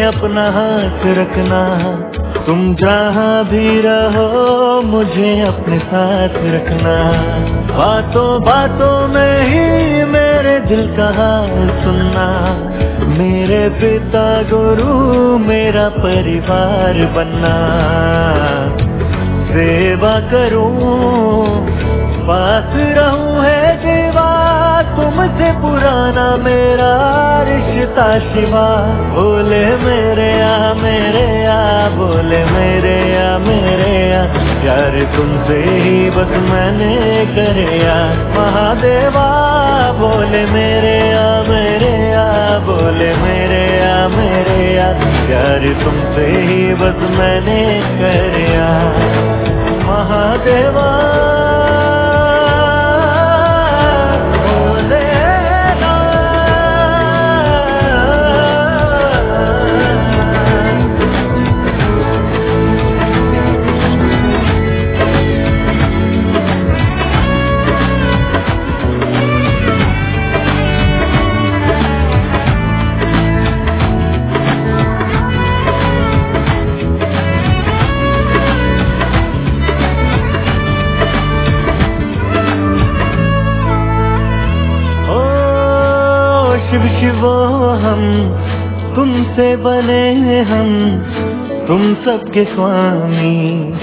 अपना हाथ रखना, तुम जहाँ भी रहो मुझे अपने साथ रखना। बातों बातों में ही मेरे दिल का हाल सुनना, मेरे पिता गुरु मेरा परिवार बनना। सेवा करूं पास रहूं है जीवा, तुमसे पुराना मेरा रिश्ता शिवा। बोले मेरे आ मेरे आ, बोले मेरे आ मेरे आ, प्यार तुमसे ही बस मैंने करे आ महादेवा। बोले मेरे आ मेरे आ, बोले मेरे आ मेरे आ, प्यार तुमसे ही बस मैंने करे आ महादेवा। शिव शिवो हम तुमसे बने हम, तुम सबके स्वामी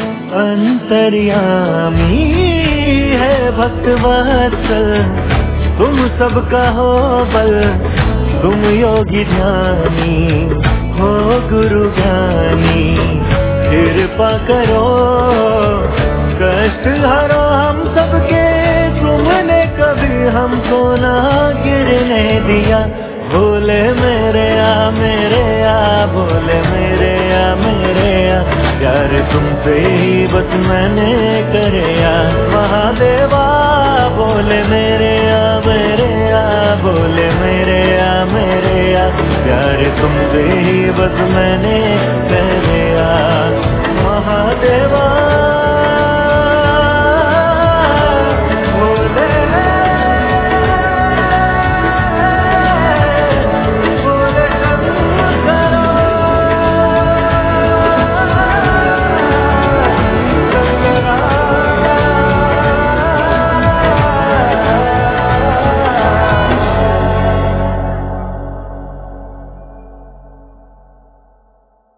अंतर्यामी है भक्त वत्सल, तुम सबका हो बल, तुम योगी ध्यानी हो गुरु ज्ञानी। कृपा करो कष्ट हरो हम सबके, तुमने कभी हमको ना गिरने दिया। बोले मेरे आ मेरे आ, बोले मेरे आ मेरे आ, प्यार तुमसे ही बस मैंने करे आ महादेवा। बोले मेरे आ मेरे आ, बोले मेरे आ मेरे आ, प्यार तुमसे ही बस मैंने